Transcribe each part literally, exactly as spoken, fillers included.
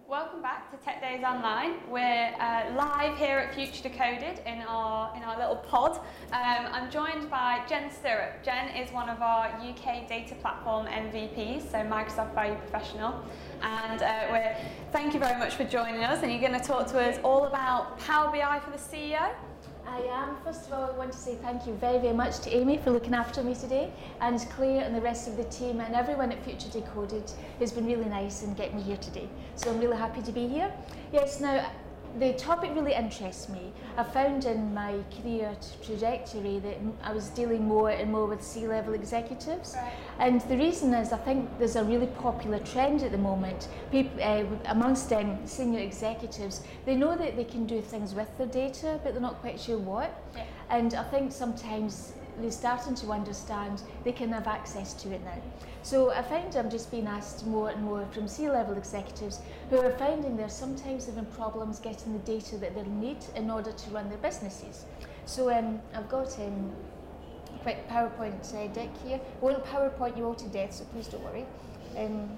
Welcome back to Tech Days Online. We're uh, live here at Future Decoded in our in our little pod. Um, I'm joined by Jen Stirrup. Jen is one of our U K data platform M V Ps, so Microsoft Value Professional. And uh, we're thank you very much for joining us. And you're going to talk to us all about Power B I for the C E O. I am. First of all, I want to say thank you very, very much to Amy for looking after me today, and Claire and the rest of the team and everyone at Future Decoded who's been really nice in getting me here today. So I'm really happy to be here. Yes, now the topic really interests me. I found in my career trajectory that I was dealing more and more with C-level executives. Right. And the reason is I think there's a really popular trend at the moment. People, uh, amongst um, senior executives, they know that they can do things with their data, but they're not quite sure what. Yeah. And I think sometimes they're starting to understand they can have access to it now. So I find I'm just being asked more and more from C-level executives who are finding they're sometimes having problems getting the data that they need in order to run their businesses. So um, I've got um, a quick PowerPoint uh, deck here. I won't PowerPoint you all to death, so please don't worry. Um,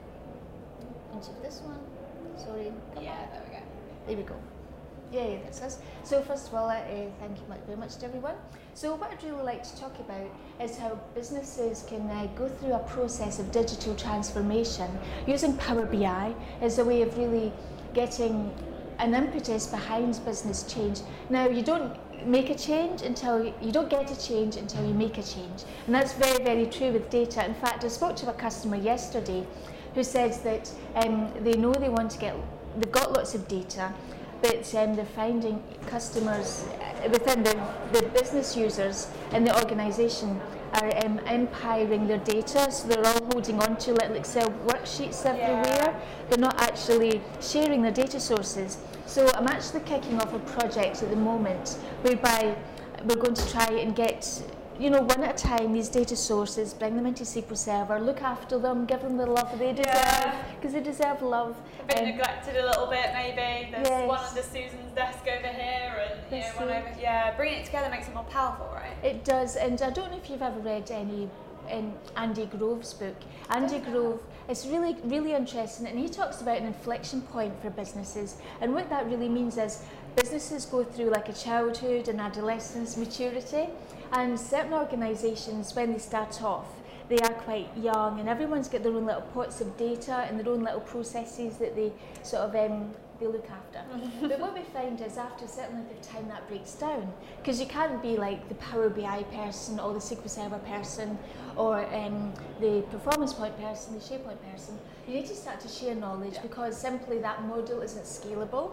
into this one. Sorry. Come Yeah, on. there we go. There we go. Yeah, yeah, that's us. So first of all, uh, thank you much, very much to everyone. So what I'd really like to talk about is how businesses can uh, go through a process of digital transformation using Power B I as a way of really getting an impetus behind business change. Now, you don't make a change until you, you don't get a change until you make a change, and that's very, very true with data. In fact, I spoke to a customer yesterday who says that um, they know they want to get, they've got lots of data, but um, they're finding customers uh, within the, the business users in the organisation are um, empiring their data, so they're all holding on to little Excel worksheets everywhere. Yeah. They're not actually sharing their data sources. So I'm actually kicking off a project at the moment whereby we're going to try and get, you know, one at a time, these data sources, bring them into S Q L Server, look after them, give them the love they deserve, because Yeah. they deserve love. A bit Um, neglected a little bit, maybe. There's Yes. one under Susan's desk over here, and you know, That's one it. over. Yeah, bringing it together makes it more powerful, right? It does, and I don't know if you've ever read any in Andy Grove's book. Andy Grove, it's really, really interesting, and he talks about an inflection point for businesses, and what that really means is businesses go through like a childhood and adolescence maturity, and certain organisations, when they start off, they are quite young, and everyone's got their own little pots of data and their own little processes that they sort of um, they look after. But what we find is after a certain length of time that breaks down, because you can't be like the Power B I person or the S Q L Server person or um, the Performance Point person, the SharePoint person. You need to start to share knowledge, Yeah. because simply that model isn't scalable.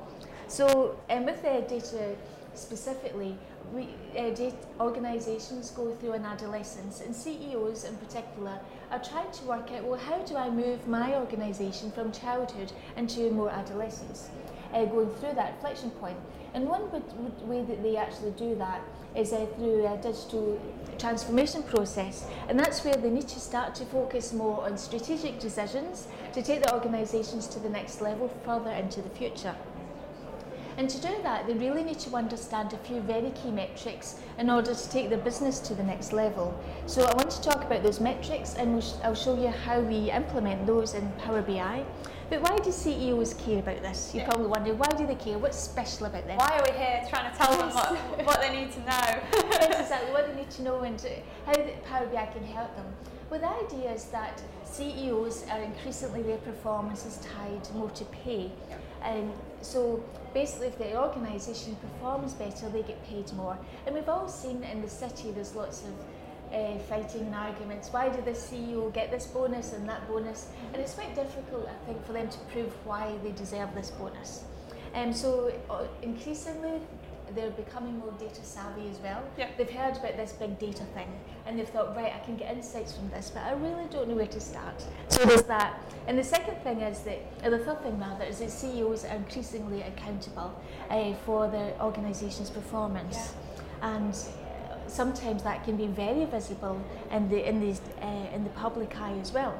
So um, with the data specifically, we, uh, data organisations go through an adolescence, and C E Os in particular are trying to work out, well, how do I move my organisation from childhood into more adolescence, uh, going through that inflection point. And one would, would way that they actually do that is uh, through a digital transformation process, and that's where they need to start to focus more on strategic decisions to take the organisations to the next level further into the future. And to do that, they really need to understand a few very key metrics in order to take their business to the next level. So I want to talk about those metrics, and we'll sh I'll show you how we implement those in Power B I. But why do C E Os care about this? You're Yeah. probably wondering, why do they care? What's special about them? Why are we here trying to tell them Yes. what, what they need to know? That's exactly what they need to know, and uh, how the Power B I can help them. Well, the idea is that C E Os are increasingly, their performance is tied more to pay. And so basically, if the organisation performs better, they get paid more. And we've all seen in the city there's lots of uh, fighting and arguments. Why did this C E O get this bonus and that bonus? And it's quite difficult, I think, for them to prove why they deserve this bonus. And um, so uh, increasingly, they're becoming more data savvy as well. Yeah. They've heard about this big data thing, and they've thought, right, I can get insights from this, but I really don't know where to start. So there's that. And the second thing is that, or the third thing rather, is that C E Os are increasingly accountable uh, for their organisation's performance. Yeah. And sometimes that can be very visible in the, in the, uh, in the public eye as well.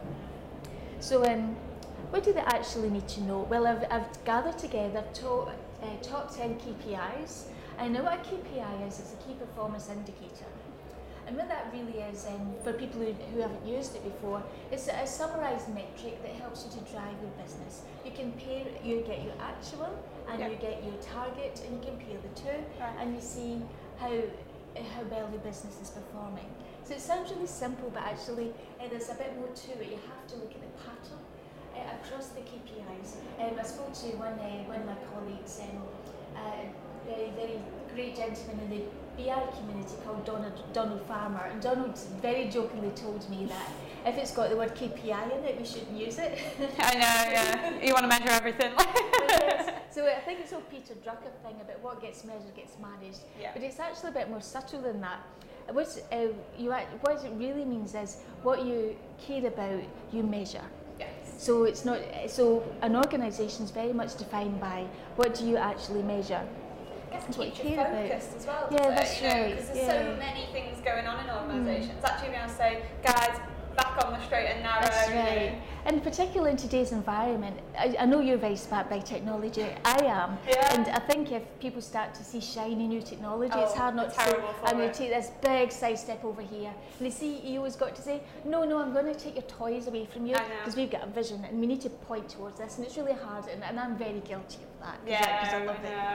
So um, what do they actually need to know? Well, I've, I've gathered together to, Uh, top ten K P Is. I know what a K P I is, it's a key performance indicator. And what that really is, um, for people who, who haven't used it before, it's a, a summarised metric that helps you to drive your business. You can pair, you get your actual and yeah. you get your target, and you compare the two, right. and you see how how well your business is performing. So it sounds really simple, but actually uh, there's a bit more to it. You have to look at the pattern uh, across the K P Is. Um, I spoke to one uh, one of my colleagues, um, uh, very very great gentleman in the B I community called Donald Donald Farmer, and Donald very jokingly told me that if it's got the word K P I in it, we shouldn't use it. I know, yeah. You want to measure everything. Yes. So I think it's all Peter Drucker thing about what gets measured gets managed, yeah. but it's actually a bit more subtle than that. What, uh, you, what it really means is what you care about, you measure. Yes. So it's not. So an organisation is very much defined by what do you actually measure. I guess That's keep what you you care focused about. as well. Yeah, it? that's you know, right. Because there's yeah. so many things going on in organisations. Mm. Actually, being able to say, guys, back on the straight and narrow. That's right. You know. And particularly in today's environment, I, I know you're very smart by technology. I am. Yeah. And I think if people start to see shiny new technology, oh, it's hard not to say, I'm going to take this big side step over here. And the C E O has got to say, no, no, I'm going to take your toys away from you because we've got a vision and we need to point towards this. And it's really hard, and, and I'm very guilty of that. Yeah, because I love I it.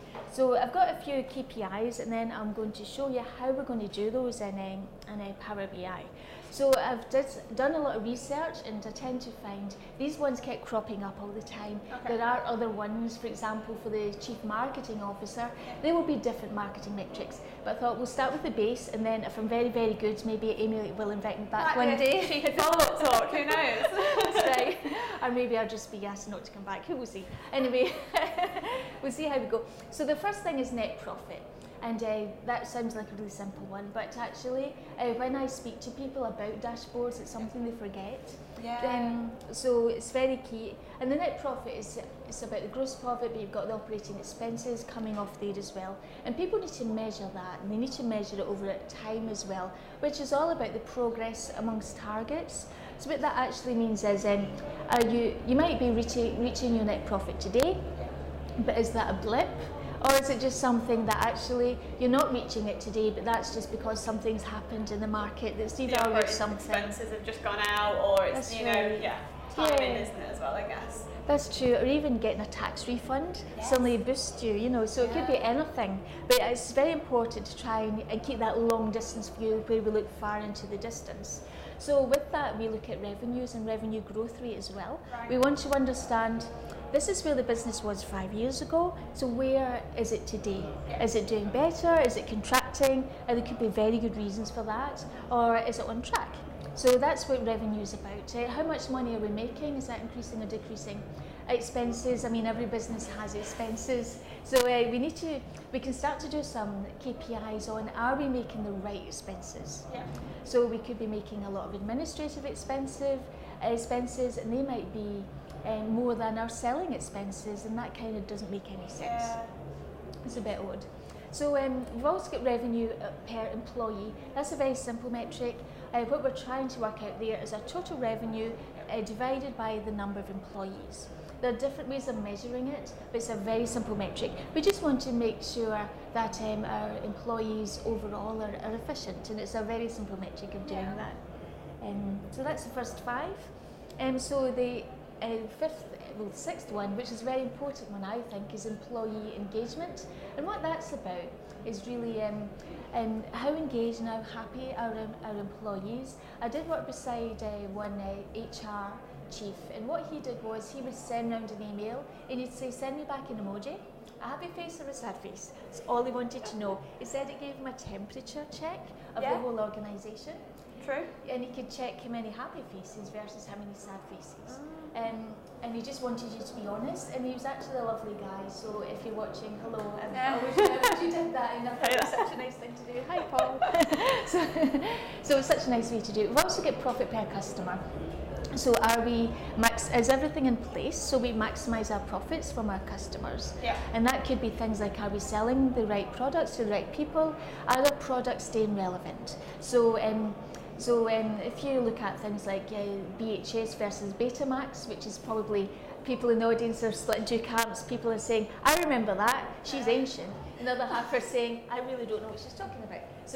So I've got a few K P Is, and then I'm going to show you how we're going to do those in, um, in uh, Power B I. So I've did, done a lot of research, and I tend to find these ones kept cropping up all the time. Okay. There are other ones, for example, for the Chief Marketing Officer, they will be different marketing metrics. But I thought we'll start with the base, and then if I'm very, very good, maybe Amy will invite me back Might one day. Chief follow-up talk, who knows? That's right. Or maybe I'll just be asked not to come back, who will see. Anyway, we'll see how we go. So the first thing is net profit. And uh, that sounds like a really simple one, but actually, uh, when I speak to people about dashboards, it's something they forget. Yeah. Um, so it's very key. And the net profit is it's about the gross profit, but you've got the operating expenses coming off there as well. And people need to measure that, and they need to measure it over time as well, which is all about the progress amongst targets. So what that actually means is, um, are you you might be reaching reaching your net profit today, but is that a blip? Or is it just something that actually you're not reaching it today, but that's just because something's happened in the market that's devalued something? Expenses have just gone out, or it's, that's you know, right. yeah, timing, yeah. isn't it, as well, I guess. That's true, or even getting a tax refund yes. suddenly boosts you, you know, so yeah. it could be anything. But it's very important to try and, and keep that long distance view where we look far into the distance. So with that, we look at revenues and revenue growth rate as well. Right. We want to understand, this is where the business was five years ago, so where is it today? Yeah. Is it doing better? Is it contracting? And there could be very good reasons for that. Or is it on track? So that's what revenue is about. Uh, how much money are we making? Is that increasing or decreasing? Expenses, I mean, every business has expenses. So uh, we need to, we can start to do some K P Is on, are we making the right expenses? Yeah. So we could be making a lot of administrative expensive expenses, and they might be um, more than our selling expenses, and that kind of doesn't make any sense. Yeah. It's a bit odd. So um, we've also got revenue per employee. That's a very simple metric. Uh, what we're trying to work out there is our total revenue uh, divided by the number of employees. There are different ways of measuring it, but it's a very simple metric. We just want to make sure that um, our employees overall are, are efficient, and it's a very simple metric of doing yeah. that. Um, so that's the first five. Um, so the uh, fifth, well, the sixth one, which is a very important one, I think, is employee engagement. And what that's about is really um, um, how engaged and how happy our, um, our employees. I did work beside uh, one uh, H R chief, and what he did was he would send round an email and he'd say, send me back an emoji, a happy face or a sad face. That's all he wanted to know. He said it gave him a temperature check of yeah. the whole organisation. True. And he could check how many happy faces versus how many sad faces. Mm. Um, and he just wanted you to be honest, and he was actually a lovely guy, so if you're watching, hello, and yeah. I wish you, I wish you did that, and I thought it was such a nice thing to do. Hi Paul. so, so it's such a nice way to do it. We've also got profit per customer. So are we, max, is everything in place so we maximise our profits from our customers? Yeah. And that could be things like, are we selling the right products to the right people? Are the products staying relevant? So um, So um, if you look at things like uh, B H S versus Betamax, which is probably, people in the audience are split in two camps. People are saying, I remember that, she's ancient. Another half are saying, I really don't know what she's talking about. So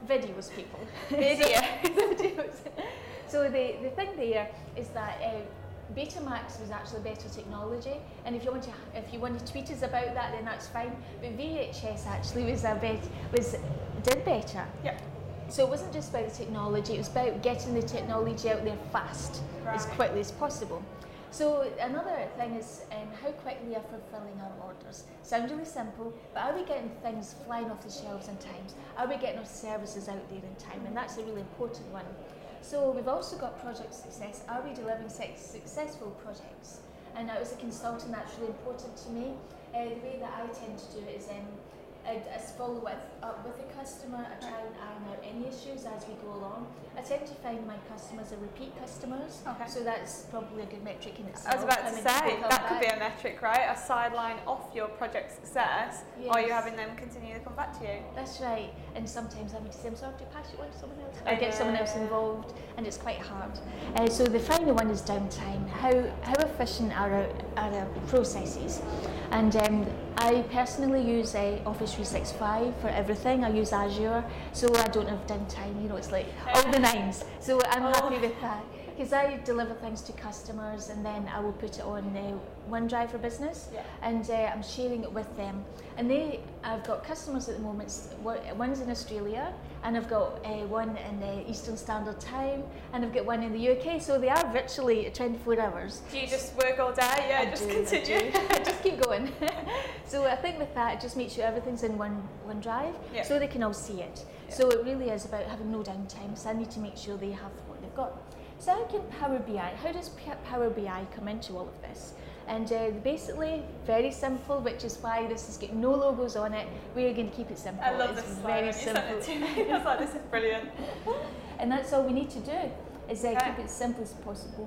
videos, people. Video. Videos. So the, the thing there is that uh, Betamax was actually better technology, and if you want to if you want to tweet us about that, then that's fine. But V H S actually was a bet was did better. Yeah. So it wasn't just about the technology; it was about getting the technology out there fast, right. as quickly as possible. So another thing is um, how quickly are fulfilling our orders. Sounds really simple, but are we getting things flying off the shelves in time? Are we getting our services out there in time? And that's a really important one. So we've also got project success. Are we delivering successful projects? And now as a consultant, that's really important to me. Uh, the way that I tend to do it is um, I, I follow with, up with the customer. I try and iron out any issues as we go along. I tend to find my customers are repeat customers, okay. so that's probably a good metric in itself. I was about to say, that back. could be a metric, right? A sideline off your project success, yes. or you're having them continue to come back to you. That's right, and sometimes I'm to say, I'm sorry to pass it on to someone else. I get someone else involved, and it's quite hard. Uh, so the final one is downtime. How how efficient are our, are our processes? And um, I personally use uh, Office three sixty-five for everything. I use Azure, so I don't have downtime. You know, it's like all the nines. So I'm oh. happy with that. Because I deliver things to customers and then I will put it on uh, OneDrive for Business, yeah. and uh, I'm sharing it with them. And they, I've got customers at the moment, one's in Australia, and I've got uh, one in the Eastern Standard Time, and I've got one in the U K, so they are virtually twenty-four hours. Do you just work all day? Yeah, I just do, continue. I just keep going. So I think with that, it just makes sure everything's in one OneDrive, yeah. so they can all see it. Yeah. So it really is about having no downtime, so I need to make sure they have what they've got. So how can Power B I, how does Power B I come into all of this? And uh, basically, very simple, which is why this has got no logos on it. We're going to keep it simple. I love it's this very slide. simple. You sent it to me. I was like, this is brilliant. And that's all we need to do, is uh, okay. keep it as simple as possible.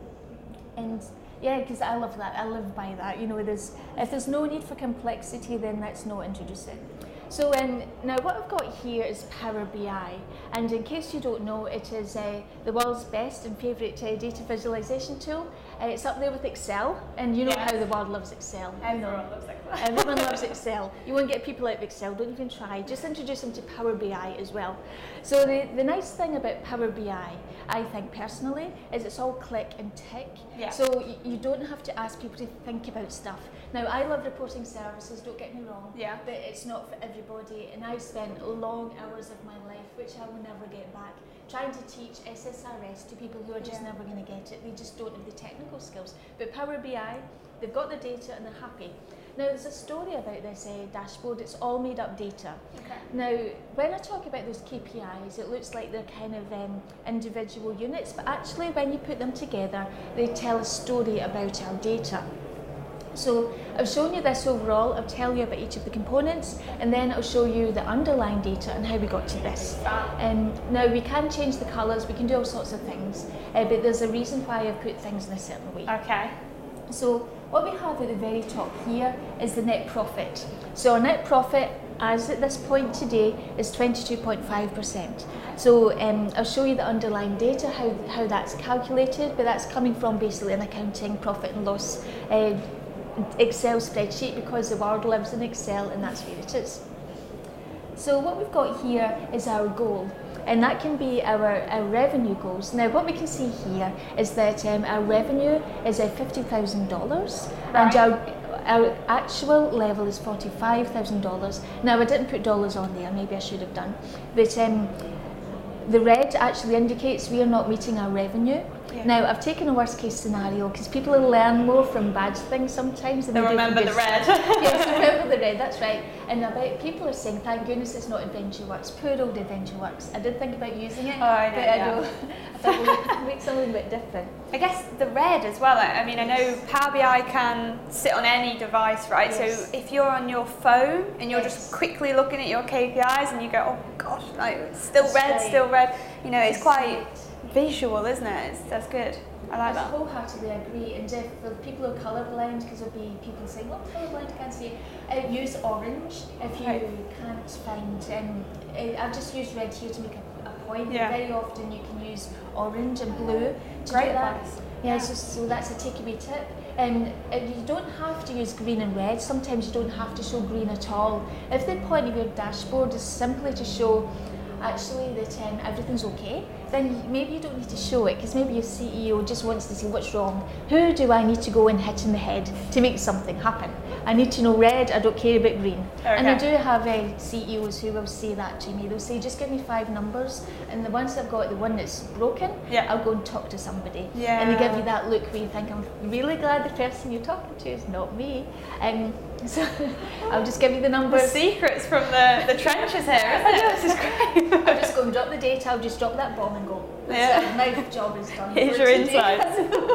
And yeah, because I love that. I live by that. You know, there's if there's no need for complexity, then let's not introduce it. So um, now what I've got here is Power B I, and in case you don't know, it is uh, the world's best and favourite uh, data visualisation tool. Uh, it's up there with Excel, and you know yes. how the world loves Excel. Everyone you know. loves Excel. Everyone loves Excel. You won't get people out of Excel, don't even try. Just introduce them to Power B I as well. So the, the nice thing about Power B I, I think personally, is it's all click and tick. Yeah. So you, you don't have to ask people to think about stuff. Now, I love reporting services, don't get me wrong, yeah. but it's not for everybody, and I've spent long hours of my life, which I will never get back, trying to teach S S R S to people who are just yeah. never going to get it. They just don't have the technical skills. But Power B I, they've got the data and they're happy. Now, there's a story about this uh, dashboard. It's all made up data. Okay. Now, when I talk about those K P Is, it looks like they're kind of um, individual units, but actually when you put them together, they tell a story about our data. So I've shown you this overall. I'll tell you about each of the components, and then I'll show you the underlying data and how we got to this. Um, now, we can change the colours, we can do all sorts of things, uh, but there's a reason why I've put things in a certain way. Okay. So what we have at the very top here is the net profit. So our net profit, as at this point today, is twenty-two point five percent. So um, I'll show you the underlying data, how, how that's calculated, but that's coming from basically an accounting profit and loss uh, Excel spreadsheet, because the world lives in Excel and that's where it is. So what we've got here is our goal, and that can be our, our revenue goals. Now what we can see here is that um, our revenue is uh, fifty thousand dollars, right. and our, our actual level is forty-five thousand dollars. Now I didn't put dollars on there, maybe I should have done, but um, the red actually indicates we are not meeting our revenue. Yeah. Now, I've taken a worst case scenario because people learn more from bad things sometimes than they they remember do the red. Yes, remember the red, that's right. And I bet people are saying, thank goodness it's not AdventureWorks, poor old AdventureWorks. I did think about using it, oh, I know, but yeah. I don't. I thought we'll make something a bit different. I guess the red as well, I mean, I know Power B I can sit on any device, right? Yes. So if you're on your phone and you're yes. just quickly looking at your K P Is and you go, oh gosh, like, it's still that's red, right. still red, you know, it's that's quite right. visual, isn't it? It's, that's good. I like I that. wholeheartedly agree, and if for people who are colourblind, because there'll be people saying, well, colourblind, I can't see it, uh, use orange if you right. can't find, um, uh, I've just used red here to make a, a point, yeah. but very often you can use orange and blue to Great do that. advice. Yeah, Yeah. so, so that's a takeaway tip. Um, and you don't have to use green and red, sometimes you don't have to show green at all. If the point of your dashboard is simply to show actually that um, everything's okay, then maybe you don't need to show it, because maybe your C E O just wants to see what's wrong. Who do I need to go and hit in the head to make something happen? I need to know red, I don't care about green. Okay. And I do have uh, C E Os who will say that to me. They'll say, just give me five numbers, and the ones I've got, the one that's broken, yeah. I'll go and talk to somebody. Yeah. And they give you that look where you think, I'm really glad the person you're talking to is not me. Um, so I'll just give you the numbers. The secrets from the, the trenches here, isn't it? This is great. I'll just go and drop the data, I'll just drop that bomb and go. Yeah. So my job is done. Here's for your today. insights.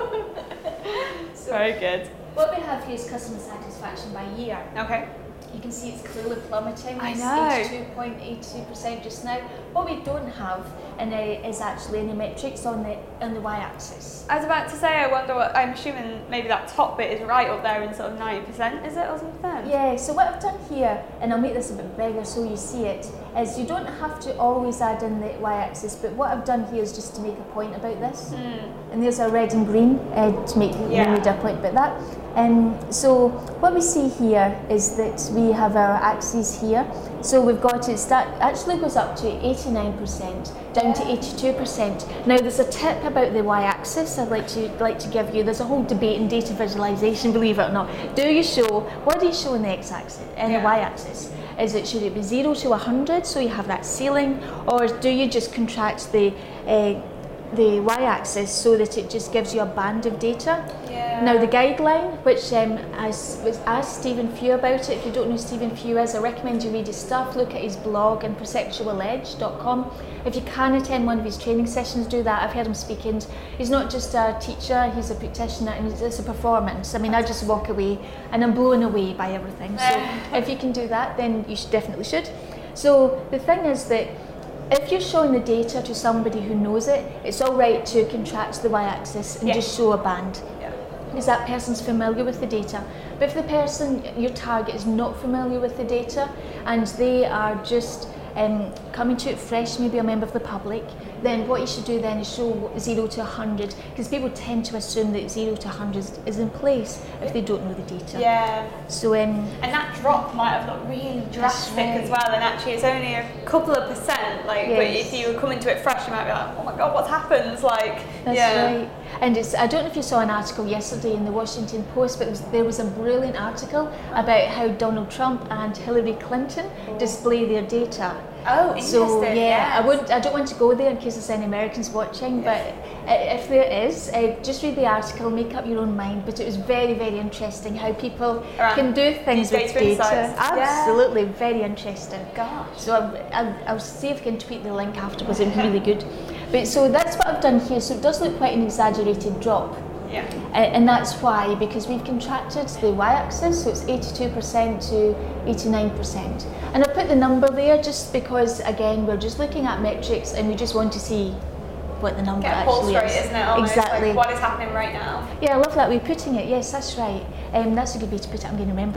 So very good. What we have here is customer satisfaction by year. Okay. You can see it's clearly plummeting. I It's know. eighty-two point eight two percent just now. What we don't have in a, is actually any metrics on the on the y-axis. I was about to say, I wonder what, I'm assuming maybe that top bit is right up there in sort of ninety percent, is it, or something? Yeah, so what I've done here, and I'll make this a bit bigger so you see it, is you don't have to always add in the y-axis, but what I've done here is just to make a point about this. Mm. And there's a red and green uh, to make Yeah. made a point about that. Um, so what we see here is that we have our axes here. So we've got it start actually goes up to eighty-nine percent, down to eighty-two percent. Now there's a tip about the y-axis I'd like to like to give you. There's a whole debate in data visualization, believe it or not. Do you show what do you show in the x-axis and Yeah. the y-axis? Is it should it be zero to one hundred, so you have that ceiling, or do you just contract the uh, the y-axis so that it just gives you a band of data? Yeah. Now the guideline, which um, I s- was asked Stephen Few about it. If you don't know who Stephen Few is, I recommend you read his stuff. Look at his blog and perceptual edge dot com. If you can attend one of his training sessions, do that. I've heard him speak, and he's not just a teacher, he's a practitioner, and it's a performance. I mean, I just walk away and I'm blown away by everything. So if you can do that, then you should definitely should. So the thing is that if you're showing the data to somebody who knows it, it's all right to contract the y-axis and Yeah. just show a band. Yeah. Because that person's familiar with the data. But if the person, your target, is not familiar with the data and they are just um, coming to it fresh, maybe a member of the public, then what you should do then is show zero to one hundred, because people tend to assume that zero to one hundred is in place if they don't know the data. Yeah. So, um, And that drop might have looked really drastic right. as well, and actually it's only a couple of percent. Like, but Yes. if you were coming to it fresh, you might be like, oh my god, what's happened? Like, That's yeah. right. And it's, I don't know if you saw an article yesterday in the Washington Post, but it was, there was a brilliant article about how Donald Trump and Hillary Clinton display their data. Oh, interesting. So yeah, yes. I would. I don't want to go there in case there's any Americans watching, but uh, if there is, uh, just read the article, make up your own mind. But it was very, very interesting how people Around can do things with data data. insights. Absolutely, very interesting. Gosh. So I'll, I'll, I'll see if I can tweet the link afterwards. It'd be really good. But so that's what I've done here. So it does look quite an exaggerated drop. Yeah. Uh, and that's why, because we've contracted the y-axis, so it's eighty-two percent to eighty-nine percent. And I put the number there just because, again, we're just looking at metrics and we just want to see what the number Get a pulse actually rate, is. isn't it? Almost Exactly. like what is happening right now. Yeah, I love that way of putting it. Yes, that's right. Um, that's a good way to put it. I'm going to remember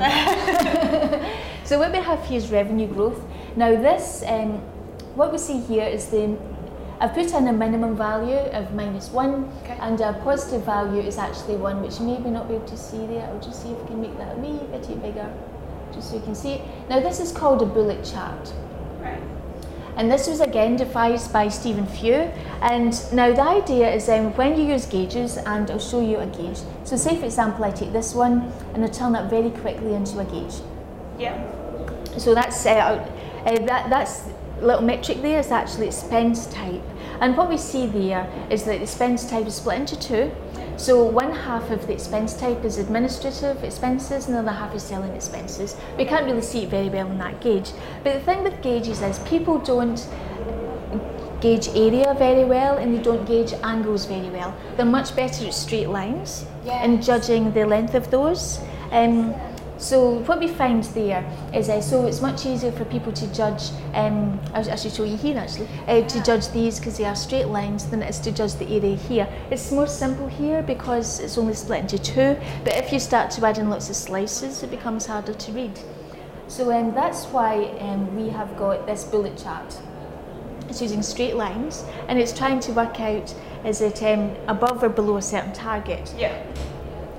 that. So what we have here is revenue growth. Now this, um, what we see here is the, I've put in a minimum value of minus one, Okay. and a positive value is actually one, which you maybe not be able to see there. I'll just see if I can make that a wee bit bigger, just so you can see it. Now this is called a bullet chart. Right. And this was again devised by Stephen Few. And now the idea is um, when you use gauges, and I'll show you a gauge. So say for example I take this one and I turn that very quickly into a gauge. Yeah. So that's uh, uh, that that's little metric there is actually expense type. And what we see there is that the expense type is split into two. So one half of the expense type is administrative expenses and the other half is selling expenses. We can't really see it very well in that gauge. But the thing with gauges is people don't gauge area very well and they don't gauge angles very well. They're much better at straight lines and Yes. judging the length of those. Um, so what we find there is, uh, so it's much easier for people to judge, um, I, I should show you here actually, uh, to judge these because they are straight lines than it is to judge the area here. It's more simple here because it's only split into two, but if you start to add in lots of slices, it becomes harder to read. So um, that's why um, we have got this bullet chart. It's using straight lines and it's trying to work out is it um, above or below a certain target. Yeah.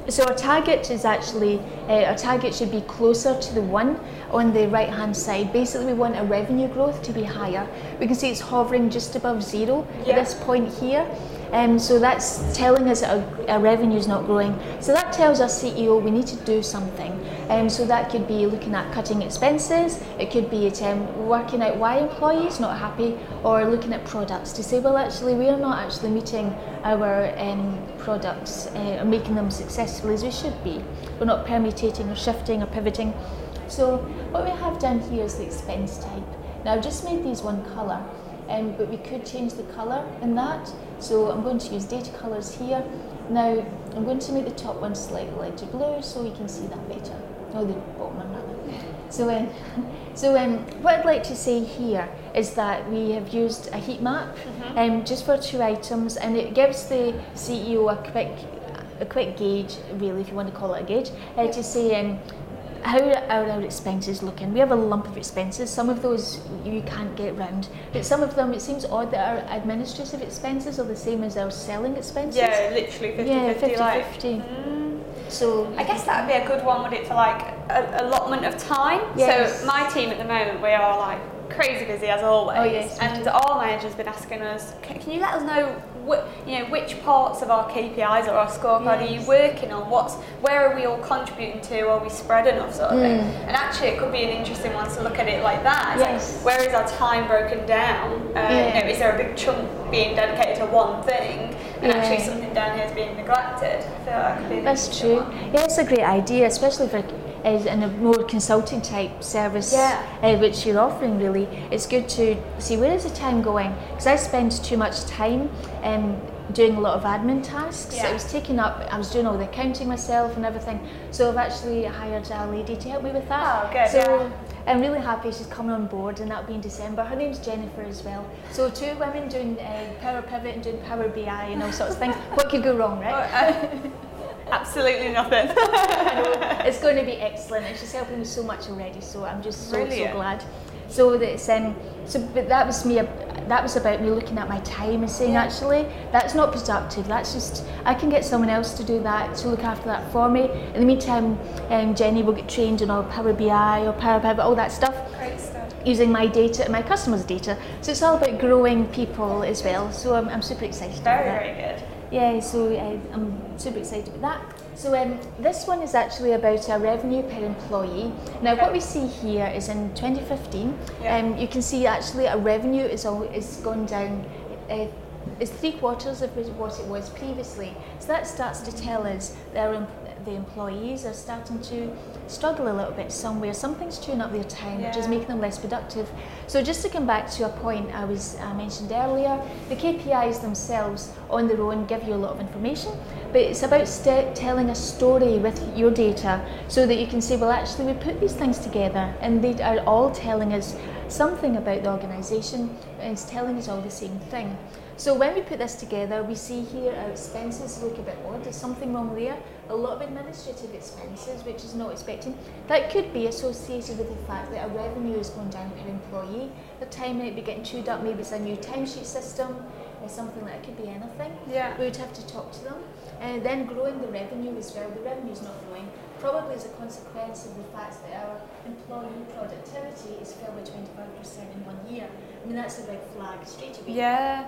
So our target is actually, uh, our target should be closer to the one on the right hand side. Basically we want our revenue growth to be higher. We can see it's hovering just above zero yeah. at this point here. Um, so that's telling us that our, our revenue is not growing. So that tells our C E O we need to do something. Um, so that could be looking at cutting expenses, it could be at, um, working out why employees not happy, or looking at products to say, well actually we are not actually meeting our um, products uh, or making them successful as we should be. We're not permutating or shifting or pivoting. So what we have done here is the expense type. Now I've just made these one colour, um, but we could change the colour in that. So I'm going to use data colours here. Now I'm going to make the top one slightly lighter blue so you can see that better. Oh, the bottom one rather. So, um, so um, what I'd like to say here is that we have used a heat map mm-hmm. um, just for two items, and it gives the C E O a quick, a quick gauge, really, if you want to call it a gauge, uh, yeah. to say um, how are our expenses looking. We have a lump of expenses. Some of those you can't get round, but some of them, it seems odd that our administrative expenses are the same as our selling expenses. Yeah, literally fifty fifty. Yeah, fifty fifty. Like, mm. So I guess that would be a good one, would it, for like a allotment of time? Yes. So my team at the moment, we are like crazy busy as always. Oh, yes, and our manager's been asking us, can, can you let us know what, you know, which parts of our K P Is or our scorecard yes. are you working on? What's, where are we all contributing to? Are we spread enough, sort of mm. thing? And actually, it could be an interesting one to look at it like that. It's yes. like, where is our time broken down? Um, yeah. You know, is there a big chunk being dedicated to one thing, and yeah. actually something down here is being neglected? I feel like that could be an That's true. one. Yeah, it's a great idea, especially for uh, in a more consulting type service, yeah. uh, which you're offering. Really, it's good to see where is the time going, because I spend too much time um, doing a lot of admin tasks. Yeah. It was taking up, I was doing all the accounting myself and everything, so I've actually hired a lady to help me with that. Oh, good. So Yeah. I'm really happy she's coming on board, and that'll be in December. Her name's Jennifer as well. So two women doing uh, Power Pivot and doing Power B I and all sorts of things. What could go wrong, right? Oh, uh, absolutely nothing. I know, it's going to be excellent, and she's helping me so much already, so I'm just so, so glad. So that's um, so but that was me. That was about me looking at my time and saying, yeah. actually, that's not productive. That's just, I can get someone else to do that, to look after that for me. In the meantime, um, Jenny will get trained in all Power B I or Power Pivot, all that stuff. Great stuff. Using my data and my customers' data. So it's all about growing people as well. So I'm, I'm super excited very, about that. Very, very good. Yeah, so uh, I'm super excited about that. So um, this one is actually about our revenue per employee. Now okay. what we see here is in twenty fifteen, yeah. um, you can see actually our revenue is, all, is gone down, uh, it's three quarters of what it was previously. So that starts to tell us that our, the employees are starting to struggle a little bit somewhere. Something's chewing up their time, yeah. which is making them less productive. So just to come back to a point I was uh, mentioned earlier, the K P Is themselves on their own give you a lot of information, but it's about telling a story with your data so that you can say, well actually we put these things together and they are all telling us something about the organisation, and it's telling us all the same thing. So when we put this together, we see here our expenses look a bit odd. There's something wrong there. A lot of administrative expenses, which is not expecting. That could be associated with the fact that our revenue is going down per employee. The time might be getting chewed up. Maybe it's a new timesheet system or something like that. It could be anything. Yeah. We would have to talk to them. And then growing the revenue as well. The revenue is not growing, probably as a consequence of the fact that our employee productivity is fell by twenty-five percent in one year. I mean, that's a red flag straight away. Yeah.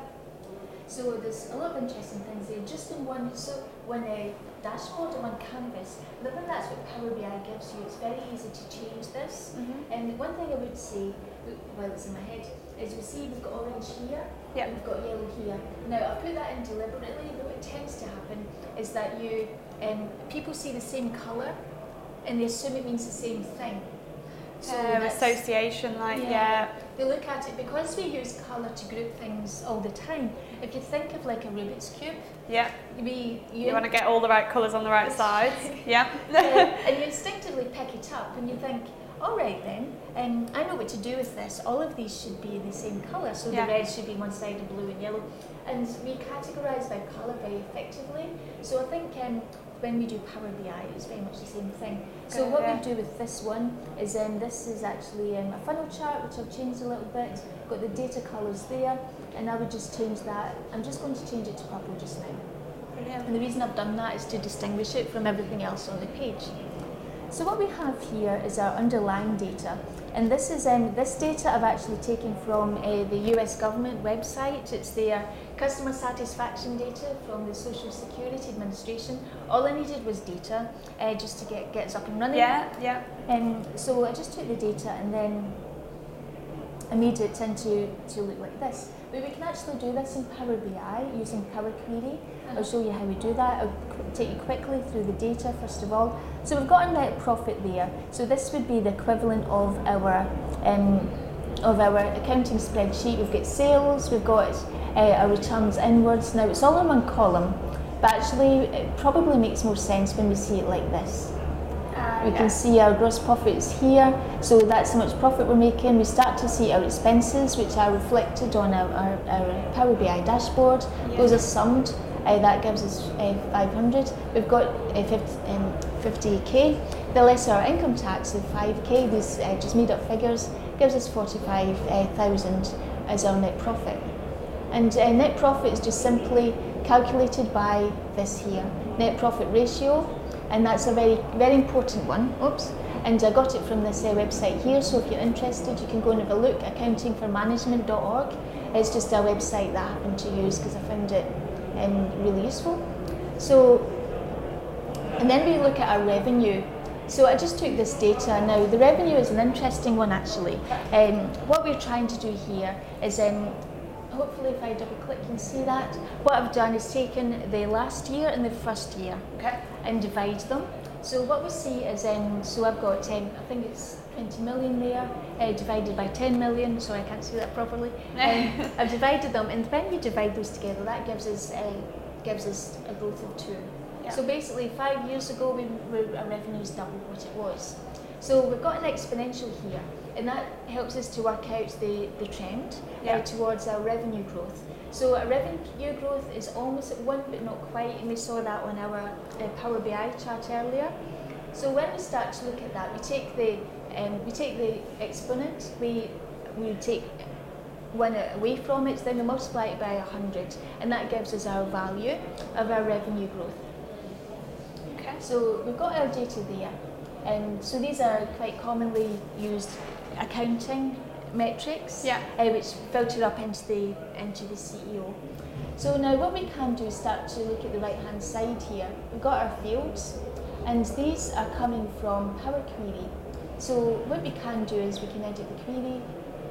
So there's a lot of interesting things there, just in one, so one uh, dashboard or one canvas. And I think that's what Power B I gives you. It's very easy to change this. Mm-hmm. And one thing I would say, while it's in my head, is we see we've got orange here, yep. and we've got yellow here. Now I've put that in deliberately, but what tends to happen is that you, um, people see the same colour and they assume it means the same thing. So um, association, like, yeah. yeah. They look at it, because we use colour to group things all the time. If you think of like a Rubik's Cube, yeah, we, you, you want to get all the right colours on the right sides, yeah. yeah. And you instinctively pick it up and you think, all right then, um, I know what to do with this. All of these should be the same colour, so yeah. the red should be one side and blue and yellow. And we categorise by colour very effectively. So I think um, when we do Power B I, it's very much the same thing. So Good, what yeah. we do with this one is, um, this is actually um, a funnel chart, which I've changed a little bit. Got the data colours there, and I would just change that. I'm just going to change it to purple just now. Brilliant. And the reason I've done that is to distinguish it from everything else on the page. So what we have here is our underlying data. And this is um, this data I've actually taken from uh, the U S government website. It's their customer satisfaction data from the Social Security Administration. All I needed was data uh, just to get, get us up and running. Yeah, yeah. Um, so I just took the data and then I made it into to look like this. But we can actually do this in Power B I using Power Query. I'll show you how we do that. I'll take you quickly through the data first of all. So we've got a net profit there. So this would be the equivalent of our um, of our accounting spreadsheet. We've got sales, we've got uh, our returns inwards. Now it's all in one column, but actually it probably makes more sense when we see it like this. Uh, we yeah. can see our gross profits here, so that's how much profit we're making. We start to see our expenses, which are reflected on our, our, our Power B I dashboard. Yeah. Those are summed. Uh, that gives us uh, five hundred. We've got uh, fifty, um, fifty K. The lesser our income tax of five K, these uh, just made up figures, gives us forty-five thousand as our net profit. And uh, net profit is just simply calculated by this here, net profit ratio, and that's a very, very important one. Oops. And I got it from this uh, website here, so if you're interested, you can go and have a look, accounting for management dot org. It's just a website that I happen to use because I found it um, really useful. So, and then we look at our revenue. So I just took this data. Now the revenue is an interesting one actually. Um, what we're trying to do here is, um, hopefully if I double click you can see that, what I've done is taken the last year and the first year Okay. and divide them. So what we see is, um, so I've got, um, I think it's twenty million there, uh, divided by ten million, so I can't see that properly. Um, I've divided them, and when you divide those together, that gives us uh, gives us a growth of two. Yeah. So basically, five years ago, we, we, our revenue's double what it was. So we've got an exponential here, and that helps us to work out the, the trend Yeah. uh, towards our revenue growth. So our revenue growth is almost at one, but not quite, and we saw that on our uh, Power B I chart earlier. So when we start to look at that, we take the um, we take the exponent, we we take one away from it, then we multiply it by one hundred, and that gives us our value of our revenue growth. Okay. So we've got our data there. Um, so these are quite commonly used accounting metrics, Yeah. uh, which filter up into the into the C E O. So now what we can do is start to look at the right hand side here. We've got our fields, and these are coming from Power Query. So what we can do is we can edit the query,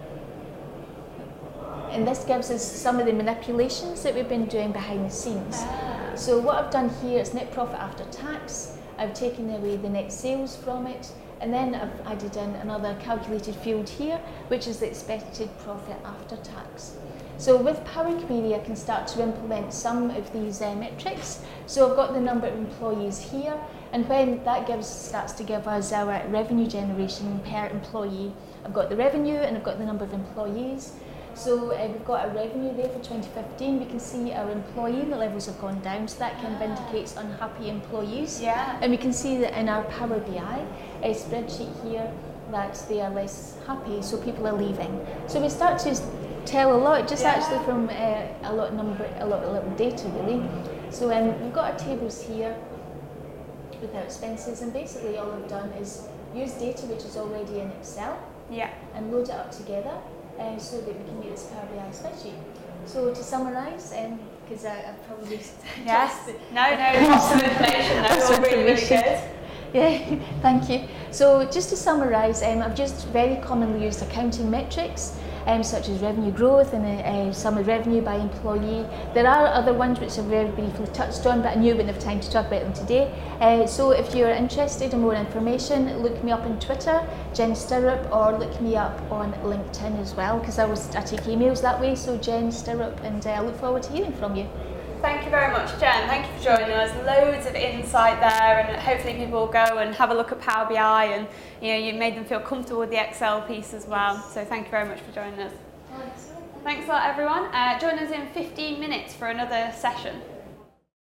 and this gives us some of the manipulations that we've been doing behind the scenes. Ah. So what I've done here is net profit after tax. I've taken away the net sales from it, and then I've added in another calculated field here, which is the expected profit after tax. So with Power Query, I can start to implement some of these uh, metrics. So I've got the number of employees here, and when that gives starts to give us our revenue generation per employee, I've got the revenue and I've got the number of employees. So uh, we've got our revenue there for twenty fifteen. We can see our employee levels have gone down, so that kind of indicates unhappy employees. Yeah. And we can see that in our Power B I a spreadsheet here that they are less happy, so people are leaving. So we start to tell a lot, just Yeah. actually from uh, a lot of number, a lot of little data really. So um, we've got our tables here with our expenses, and basically all I've done is use data which is already in Excel Yeah. and load it up together uh, so that we can make this Power B I spreadsheet. So to summarise, because um, I've probably Yes. No, no, lots of information. That's all really, really good. Yeah, thank you. So just to summarise, um, I've just very commonly used accounting metrics, um, such as revenue growth and uh, uh, sum of revenue by employee. There are other ones which I've very briefly touched on, but I knew I wouldn't have time to talk about them today. Uh, so if you're interested in more information, look me up on Twitter, Jen Stirrup, or look me up on LinkedIn as well, because I, was, I take emails that way, so Jen Stirrup, and uh, I look forward to hearing from you. Thank you very much, Jen. Thank you for joining us. Loads of insight there, and hopefully people will go and have a look at Power B I, and you know, you made them feel comfortable with the Excel piece as well. So thank you very much for joining us. Thanks. Thanks a lot, everyone. Uh, join us in fifteen minutes for another session.